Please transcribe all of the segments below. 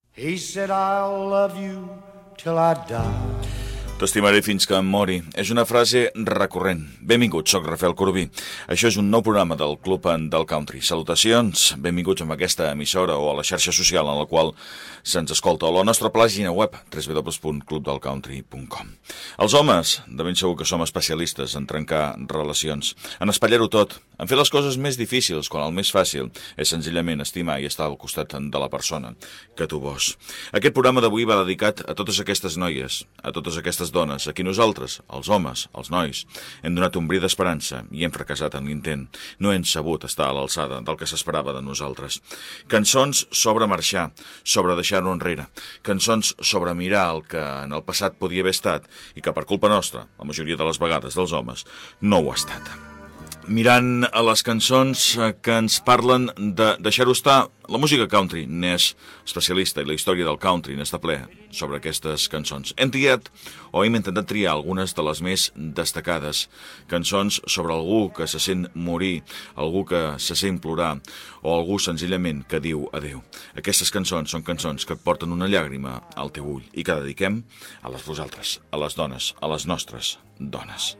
He said I'll love you till I die. T'estimaré fins que em mori. És una frase recurrent. Benvinguts, soc Rafael Corbí. Això és un nou programa del Club del Country. Salutacions, benvinguts a aquesta emissora o a la xarxa social en la qual se'ns escolta, o a la nostra pàgina web, www.clubdelcountry.com. Els homes, de ben segur que som especialistes en trencar relacions, en espatllar-ho tot, en fer les coses més difícils, quan el més fàcil és senzillament estimar i estar al costat de la persona que tu vols. Aquest programa d'avui va dedicat a totes aquestes noies, a totes aquestes dones, a qui nosaltres, els homes, els nois, hem donat un bri d'esperança i hem fracassat en l'intent. No hem sabut estar a l'alçada del que s'esperava de nosaltres. Cançons sobre marxar, sobre deixar-ho enrere. Cançons sobre mirar el que en el passat podia haver estat i que per culpa nostra, la majoria de les vegades dels homes, no ho ha estat. Mirant a les cançons que ens parlen de deixar-ho estar, la música country n'és especialista i la història del country n'està ple sobre aquestes cançons. Hem intentat triar algunes de les més destacades. Cançons sobre algú que se sent morir, algú que se sent plorar o algú senzillament que diu adeu. Aquestes cançons són cançons que et porten una llàgrima al teu ull i que dediquem a les vosaltres, a les dones, a les nostres dones.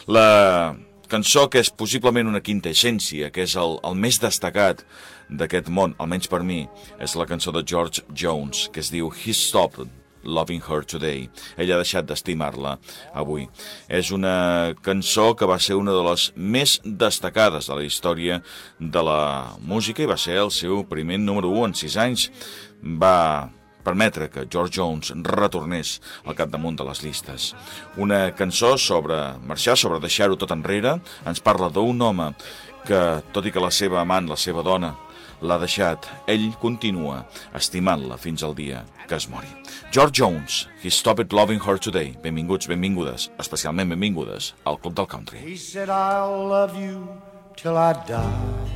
La cançó que és possiblement una quintaessència, que és el més destacat d'aquest món, almenys per mi, és la cançó de George Jones, que es diu He Stopped Loving Her Today. Ell ha deixat d'estimar-la avui. És una cançó que va ser una de les més destacades de la història de la música i va ser el seu primer número 1 en 6 anys. Va permetre que George Jones retornés al capdamunt de les llistes. Una cançó sobre marxar, sobre deixar-ho tot enrere, ens parla d'un home que, tot i que la seva amant, la seva dona, l'ha deixat, ell continua estimant-la fins al dia que es mori. George Jones, He Stopped Loving Her Today. Benvinguts, benvingudes, especialment benvingudes al Club del Country. He said I'll love you till I die.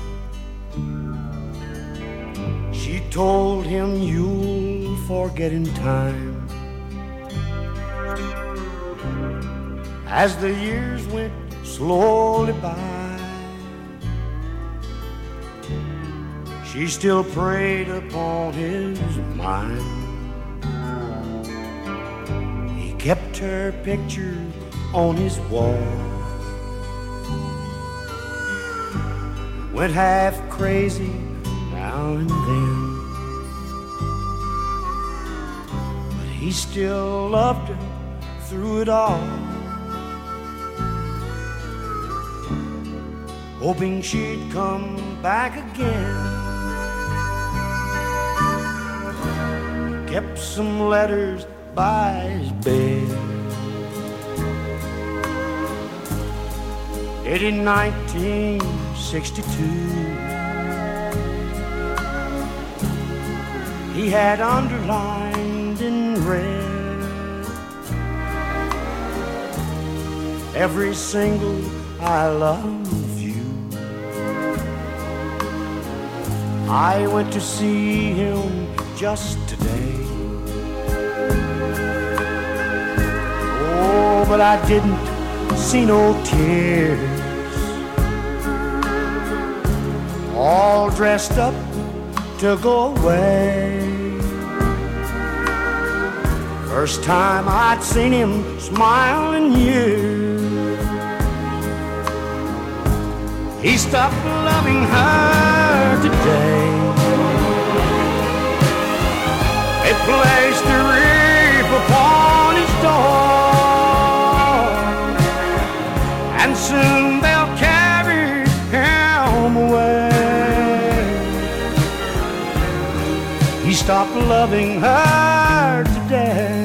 She told him you'll forget in time. As the years went slowly by, she still preyed upon his mind. He kept her picture on his wall, went half crazy now and then, but he still loved her through it all, hoping she'd come back again. Kept some letters by his bed. In 1962, he had underlined in red every single I love you. I went to see him just today. Oh, but I didn't see no tears. All dressed up to go away. First time I'd seen him smile in years. He stopped loving her today. They placed a wreath upon his door, and soon they'll carry him away. He stopped loving her today.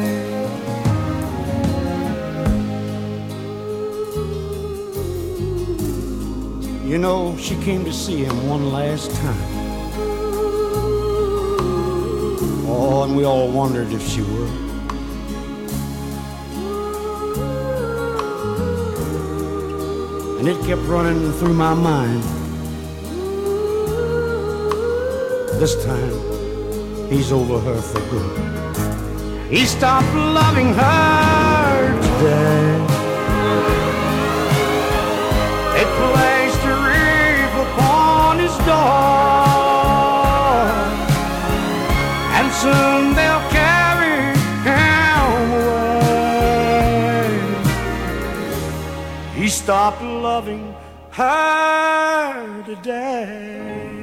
You know, she came to see him one last time. Oh, and we all wondered if she would. And it kept running through my mind. This time, he's over her for good. He stopped loving her today. It placed a wreath upon his door, and and soon they'll carry him away. He stopped loving her today.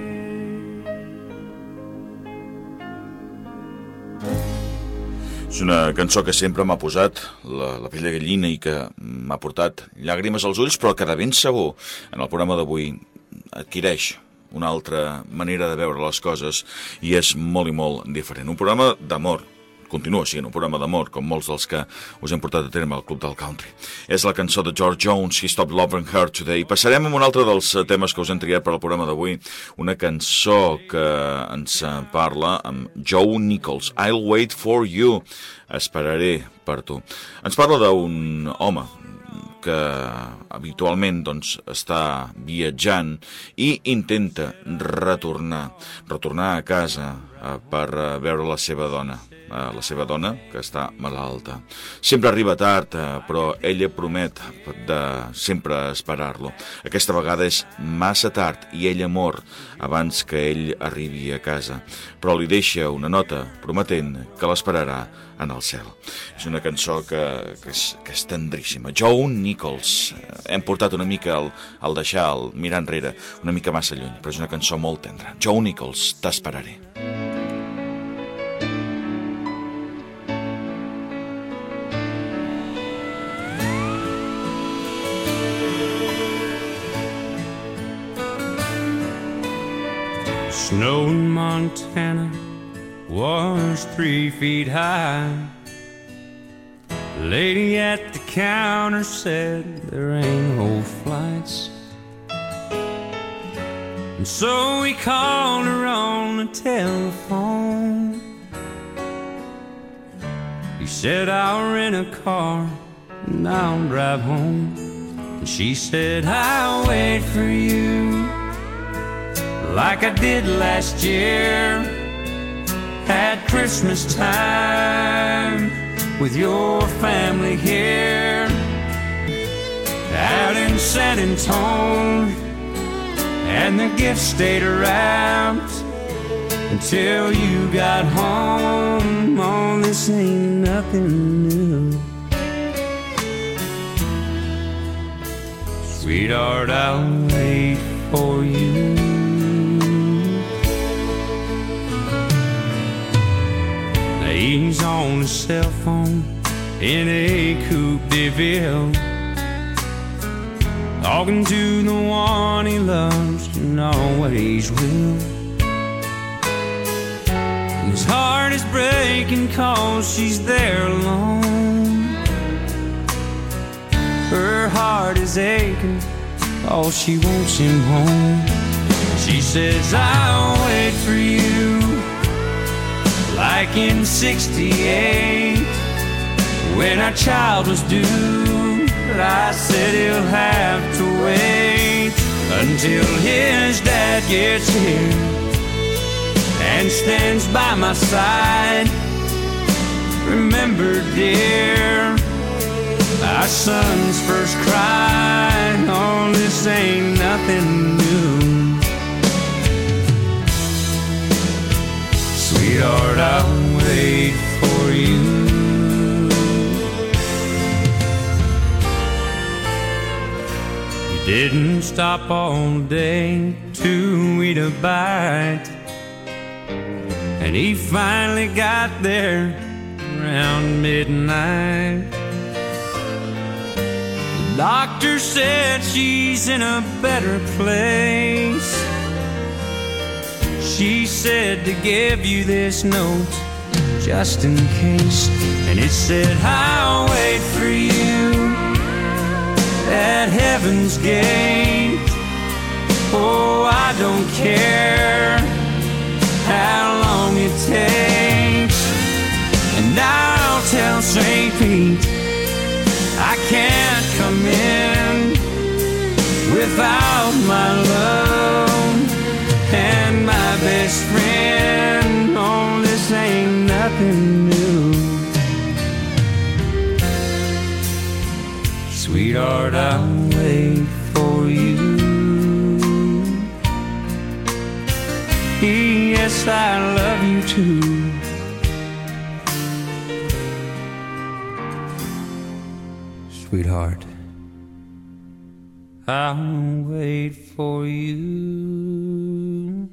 És una cançó que sempre m'ha posat la pell de gallina i que m'ha portat llàgrimes als ulls, però que de ben segur en el programa d'avui adquireix una altra manera de veure les coses i és molt i molt diferent. Un programa d'amor, continua sent un programa d'amor, com molts dels que us hem portat a terme al Club del Country. És la cançó de George Jones, He Stopped Loving Her Today. Passarem a un altre dels temes que us hem triat per al programa d'avui, una cançó que ens parla amb Joe Nichols, I'll Wait For You, esperaré per tu. Ens parla d'un home que habitualment doncs, està viatjant i intenta retornar a casa per veure la seva dona que està malalta. Sempre arriba tard, però ella promet de sempre esperar-lo. Aquesta vegada és massa tard i ella mor abans que ell arribi a casa, però li deixa una nota prometent que l'esperarà en el cel. És una cançó que és tendríssima. Joe Nichols, hem portat una mica al deixar, al mirar enrere, una mica massa lluny, però és una cançó molt tendra. Joe Nichols, t'esperaré. Snow in Montana was 3 feet high. The lady at the counter said there ain't no flights. And so we called her on the telephone. He said, I'll rent a car and I'll drive home. And she said, I'll wait for you like I did last year at Christmas time with your family here out in San Antonio, and the gifts stayed around until you got home. Oh, this ain't nothing new. Sweetheart, I'll wait for you. He's on his cell phone in a Coupe de Ville, talking to the one he loves and always will. His heart is breaking 'cause she's there alone. Her heart is aching 'cause she wants him home. She says, I'll wait for you like in 68 when our child was due. But I said he'll have to wait until his dad gets here and stands by my side. Remember, dear, our son's first cry. Oh, this ain't nothing new. Sweetheart, I'll wait for you. He didn't stop all day to eat a bite, and he finally got there around midnight. The doctor said she's in a better place. She said to give you this note just in case, and it said, I'll wait for you at heaven's gate. Oh, I don't care how long it takes, and I'll tell St. Pete I can't come in without my love and my best friend. Oh, this ain't nothing new. Sweetheart, I'll wait for you. Yes, I love you too. sweetheart. I'll wait for you.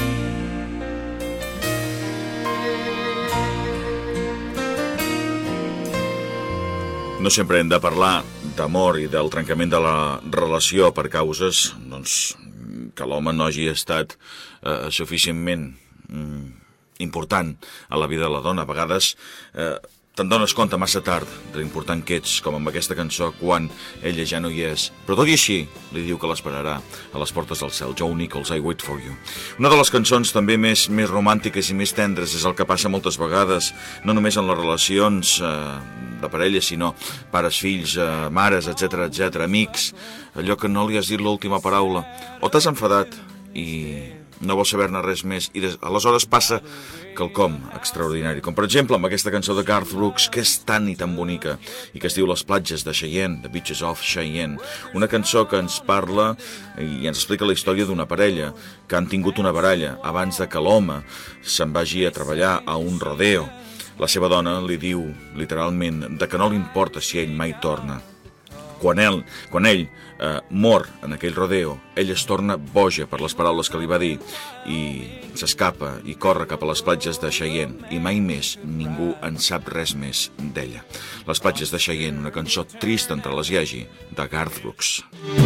No sempre hem de parlar d'amor i del trencament de la relació per causes que l'home no hagi estat suficientment important a la vida de la dona. A vegades te'n dones compte massa tard de l'important que ets, com amb aquesta cançó, quan ella ja no hi és. Però tot i així, li diu que l'esperarà a les portes del cel. Joe Nichols, I Wait For You. Una de les cançons també més romàntiques i més tendres és el que passa moltes vegades, no només en les relacions de parella, sinó pares, fills, mares, etc, amics, allò que no li has dit l'última paraula, o t'has enfadat i no vols saber-ne res més, i aleshores passa quelcom extraordinari, com per exemple amb aquesta cançó de Garth Brooks, que és tan i tan bonica, i que es diu Les platges de Cheyenne, The Beaches of Cheyenne, una cançó que ens parla i ens explica la història d'una parella que han tingut una baralla abans de que l'home se'n vagi a treballar a un rodeo. La seva dona li diu, literalment, de que no li importa si ell mai torna. Quan ell mor en aquell rodeo, ell es torna boja per les paraules que li va dir i s'escapa i corre cap a les platges de Cheyenne i mai més ningú en sap res més d'ella. Les platges de Cheyenne, una cançó trista entre les hi hagi, de Garth Brooks.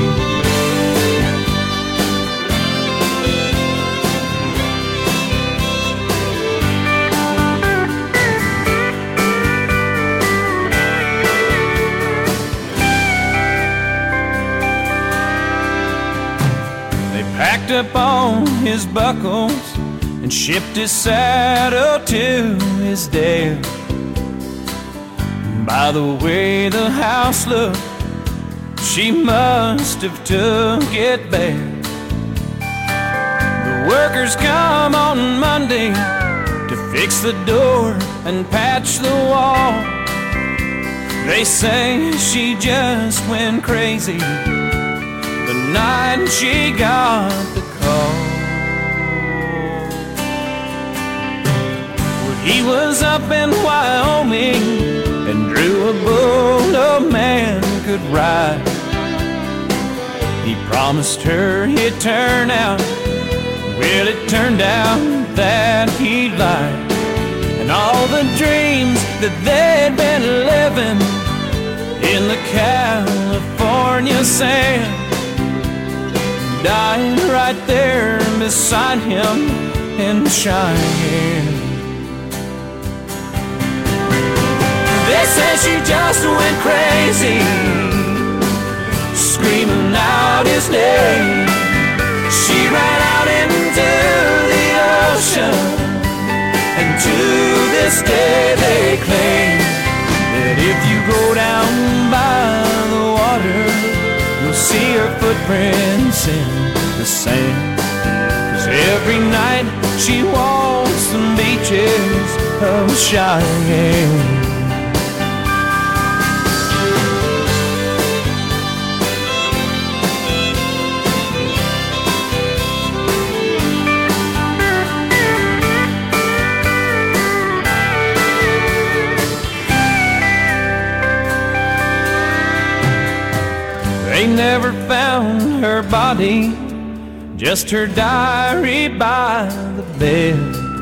Packed up on his buckles and shipped his saddle to his dad. By the way the house looked, she must have took it bad. The workers come on Monday to fix the door and patch the wall. They say she just went crazy the night she got the call. Well, he was up in Wyoming and drew a bull no man could ride. He promised her he'd turn out. Well, it turned out that he lied. And all the dreams that they'd been living in the California sand died right there beside him in Cheyenne. They say she just went crazy, screaming out his name. She ran out into the ocean, and to this day they claim that if you go down by the water, you'll see her footprints in the sand. 'Cause every night she walks the beaches of Cheyenne. They never found her body, just her diary by the bed.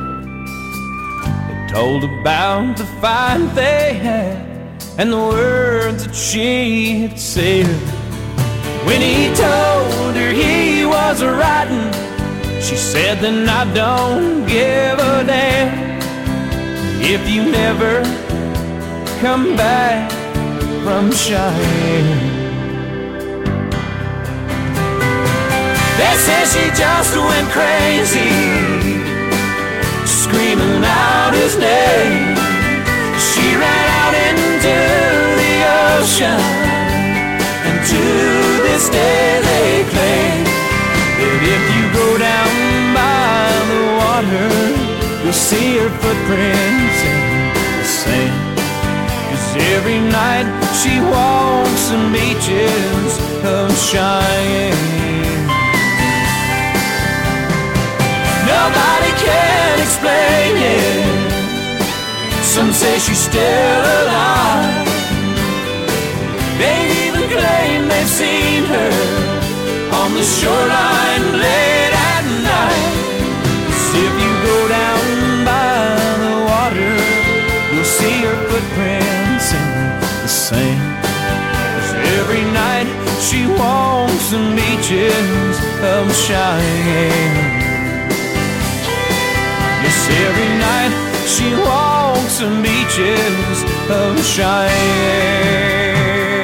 It told about the fight they had and the words that she had said. When he told her he was writing, she said, then I don't give a damn if you never come back from Cheyenne. They say she just went crazy, screaming out his name. She ran out into the ocean, and to this day they claim that if you go down by the water, you'll see her footprints in the sand. 'Cause every night she walks the beaches of Cheyenne. Nobody can explain it. Some say she's still alive. Maybe her on the shoreline late at night. So if you go down by the water, you'll see her footprints in the sand. 'Cause every night she walks the beaches of Cheyenne. Yes, every night she walks the beaches of Cheyenne.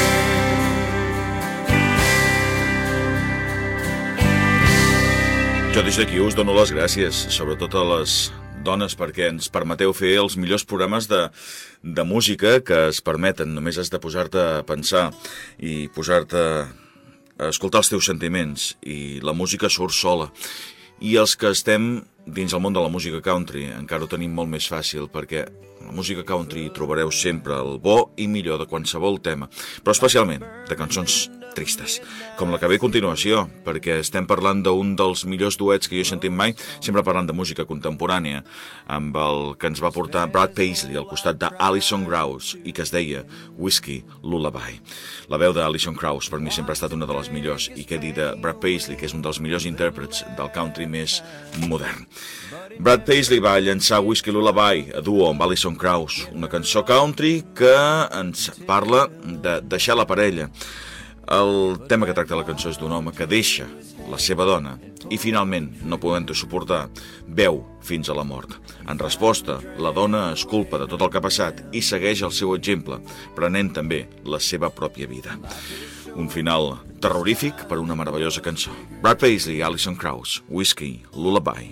Jo des d'aquí us dono les gràcies, sobretot a les dones, perquè ens permeteu fer els millors programes de música que es permeten. Només has de posar-te a pensar i posar-te a escoltar els teus sentiments i la música surt sola. I els que estem dins el món de la música country encara ho tenim molt més fàcil, perquè la música country hi trobareu sempre el bo i millor de qualsevol tema, però especialment de cançons tristes, com la que ve a continuació, perquè estem parlant d'un dels millors duets que jo he sentit mai, sempre parlant de música contemporània, amb el que ens va portar Brad Paisley al costat d'Alison Krauss i que es deia Whiskey Lullaby. La veu d'Alison Krauss per mi sempre ha estat una de les millors, i què dir de Brad Paisley, que és un dels millors intèrprets del country més modern. Brad Paisley va llançar Whiskey Lullaby a duo amb Alison Krauss, una cançó country que ens parla de deixar la parella. El tema que tracta la cançó és d'un home que deixa la seva dona i finalment, no podent-ho suportar, beu fins a la mort. En resposta, la dona es culpa de tot el que ha passat i segueix el seu exemple, prenent també la seva pròpia vida. Un final terrorífic per una meravellosa cançó. Brad Paisley, Alison Krauss, Whiskey Lullaby.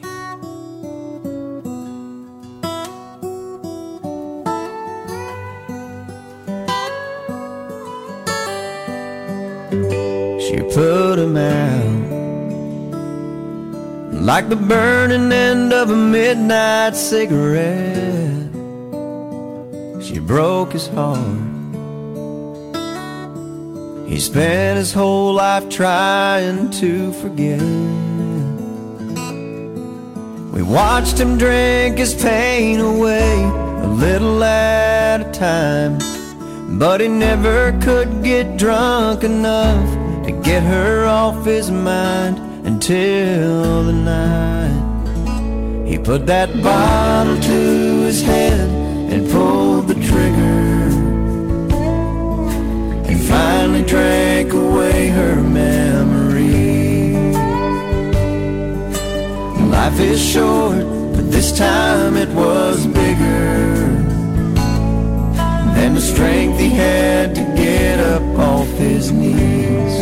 She put him out like the burning end of a midnight cigarette. She broke his heart. He spent his whole life trying to forget. We watched him drink his pain away a little at a time, but he never could get drunk enough to get her off his mind until the night he put that bottle to his head and pulled the trigger, and finally drank away her memory. Life is short, but this time it was bigger than the strength he had to get up off his knees.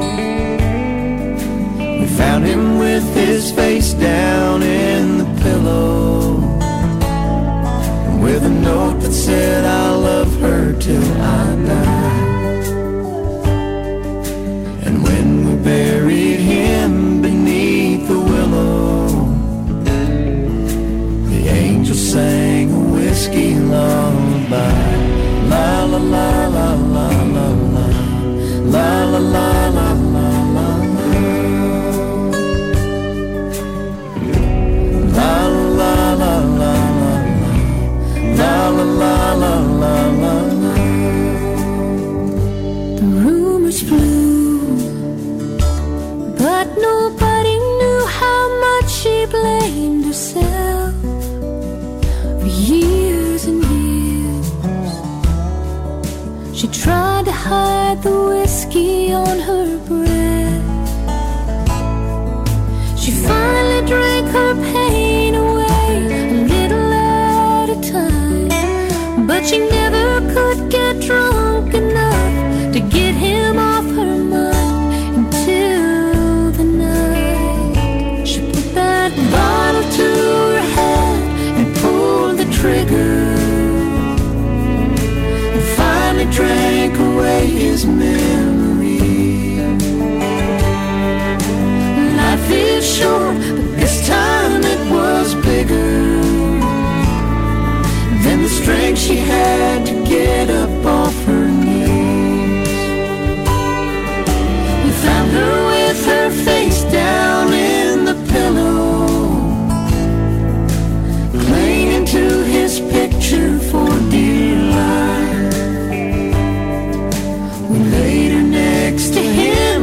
We found him with his face down in the pillow, and with a note that said, "I'll love her till I die." And when we buried him beneath the willow, the angel sang a whiskey lullaby. La la la la la la la, la la la la la la, la la la la la, la la la la la. The rumors flew, but nobody knew how much she blamed herself for years and years. She tried to hide the whiskey on her breath. She finally drank her pain away a little at a time, but she never could get drunk enough to get him off her mind until the night she put that bottle to her head and pulled the trigger, drank away his memory. Life is short, but this time it was bigger than the strength she had to get up off her knees. We found her with her face down in the pillow, clinging to his picture for dear life. Laid her next to him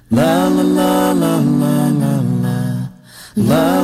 La la la la la la la la